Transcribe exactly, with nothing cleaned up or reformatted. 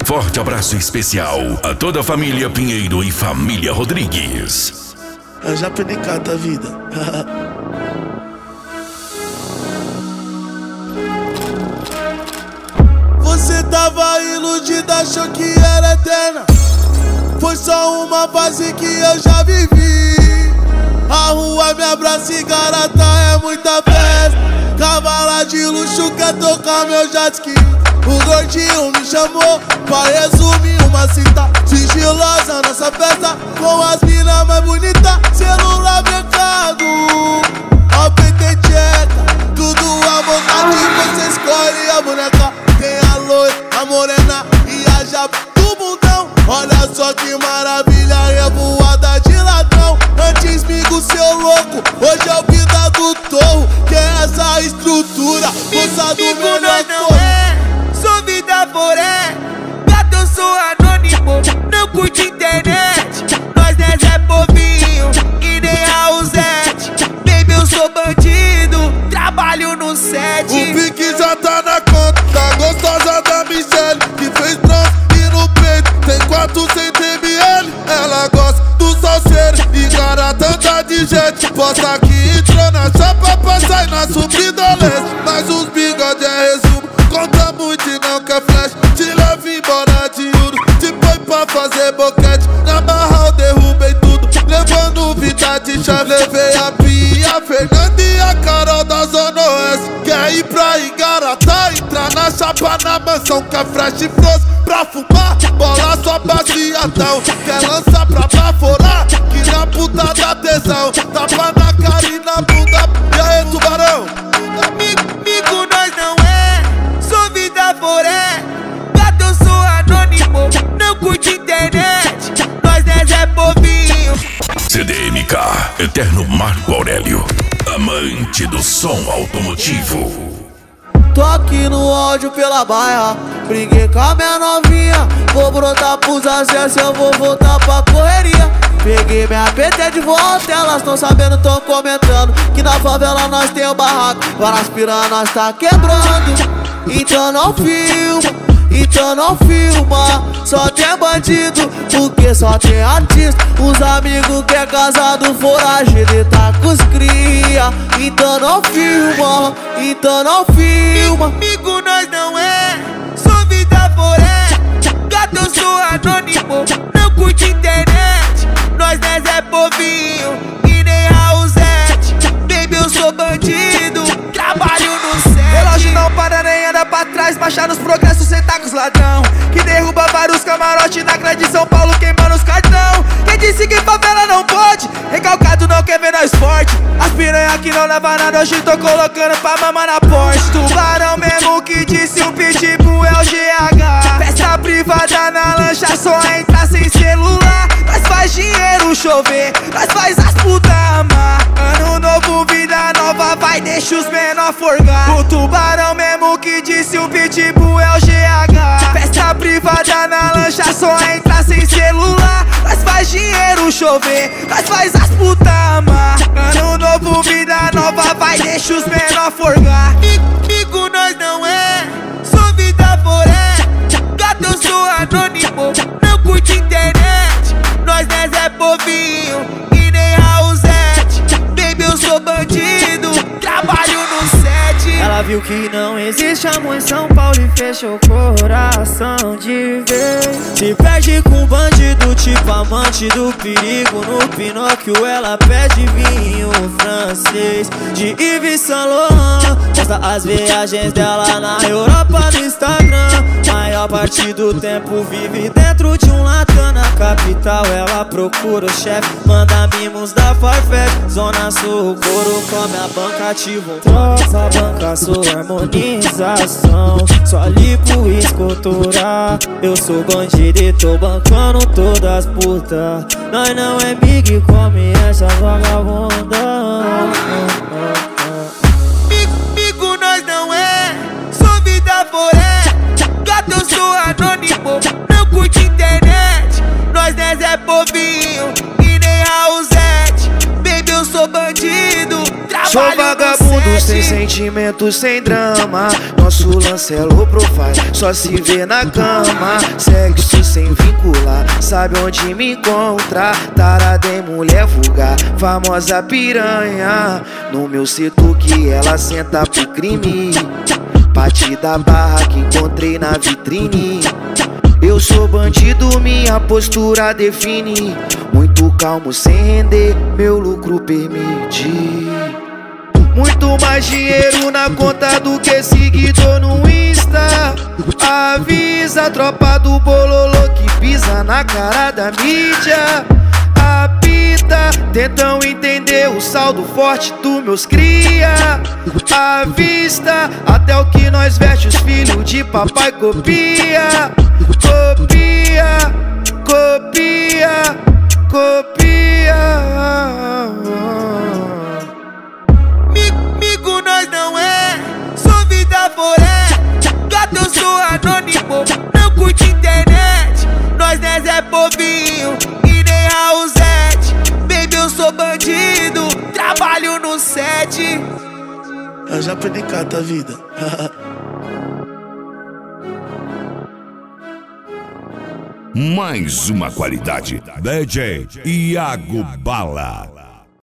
Forte abraço especial a toda a família Pinheiro e família Rodrigues. Eu já perdi cada vida. Você tava iludida, achou que era eterna. Foi só uma fase que eu já vivi. A rua me abraça e garota é muita festa. Cavala de luxo quer tocar meu jet ski. O gordinho me chamou pra resumir uma cita sigilosa nessa festa, com as mina mais bonitas. Celular mercado, ó peito tcheca, tudo à vontade, você escolhe a boneca. Tem a loira, a morena e a japa do bundão. Olha só que maravilha, revoada de ladrão. Antes migo seu louco, hoje é o vida do torro. Que é essa estrutura, moça do menor não é, sou vida foré. Gato eu sou anônimo, não curte internet. Nós não é povinho e nem Raulzete. Baby eu sou bandido, trabalho no set. O pique já tá na conta, tá gostosa da Michelle, que fez trans e no peito tem quatrocentos mililitros. Ela gosta do salseiro e garota tá de jet. Posta que entrou na chapa pra sair na subida leste. Mas os bigode é resumo, conta muito e não quer flash. Te leva embora de Uno, te põe pra fazer boquete. Na barra eu derrubei tudo, levando vida de chave. Levei a Pia, a Fernanda e a Carol da Zona Oeste. Quer ir pra Igarata, entrar na chapa na mansão. Quer fresh e frozen pra fumar, bola só baciadão. Quer lançar pra baforar, que na puta da tesão. Tapa na cara e na bunda, e aí tubarão? Amigo nós não é, sou vida foré. Gato eu sou anônimo, não curte internet. Nós não é povinho. C D M K, Eterno Marco Aurélio, amante do som automotivo. Tô aqui no áudio pela baia, briguei com a minha novinha. Vou brotar pros acessos, eu vou voltar pra correria. Peguei minha P T de volta, elas tão sabendo, tão comentando que na favela nós tem o barraco, várias piranhas nós tá quebrando. Então não filma, então não filma, só tem bandido, porque só tem artista. Os amigos que é casado, foragido e tá com os cria. Então não filma, então não filma. Amigo nós não é, sou vida foré. Gato eu sou anônimo, não curte internet. Nós não é povinho e nem Raulzete. Baby eu sou bandido, trabalho no set. Relógio não para nem anda pra trás, marcha nos progressos, cê tá com os ladrão. Que derruba vários camarotes na grande São Paulo, queimando os cartão. Quem disse que favela não pode? Recalcado não quer ver nós forte. As piranha que não leva nada, hoje tô colocando pra mamar na Porsche. Tubarão mesmo que disse o pitbull é o G H. Festa privada na lancha, só entra sem celular. Nós faz dinheiro chover, nós faz as putas amar. Ano novo, vida nova, vai deixa os menor forgar. O tubarão mesmo que disse o pitbull é o G H. Festa privada na lancha, só entra sem celular. Nós faz dinheiro chover, nós faz as putas amar. Ano novo, vida nova, vai deixa os menor forgar. Amigo nós não é, sou vida foré. Gato eu sou anônimo, não curte internet. Nós não é povinho e nem Raulzete. Baby eu sou bandido, trabalho no set. Ela viu que não existe amor em São Paulo e fechou o coração de vez. Se perde com bandido, tipo amante do perigo. No Pinóquio ela pede vinho francês de Yves Saint Laurent. Posta as viagens dela na Europa no Instagram. Maior parte do tempo vive dentro de um latão. Na capital ela procura o chefe, manda mimos da Farfetch. Zona Sul, o couro come a banca, ativo troça, banca sua harmonização. Só lipo e escultura, eu sou bandido e tô bancando todas as putas. Nós não é big, come essa vagabunda. Amigo nós não é, sou vida foré. Gato eu sou anônimo, não curte internet. Nós não é povinho e nem Raulzete. Baby eu sou bandido, trabalho sou vagabundo sem Sem sentimento, sem drama. Nosso lance é low profile, só se vê na cama. Sexo sem vincular, sabe onde me encontra. Tarada em mulher vulgar, famosa piranha. No meu setor que ela senta pro crime. Parte da barra que encontrei na vitrine. Eu sou bandido, minha postura define. Muito calmo sem render, meu lucro permite. Muito mais dinheiro na conta do que seguidor no Insta. Avisa a tropa do bololô que pisa na cara da mídia. Apita, tentam entender o saldo forte dos meus cria. À vista, até o que nós veste os filhos de papai copia. Copia, copia, copia. Migo nós não é, sou vida foré. Gato eu sou anônimo, não curte internet. Nós não é povinho e nem Raulzete. Baby eu sou bandido, trabalho no set. Eu já aprendi cata a vida. Mais uma qualidade. D J Iago Bala.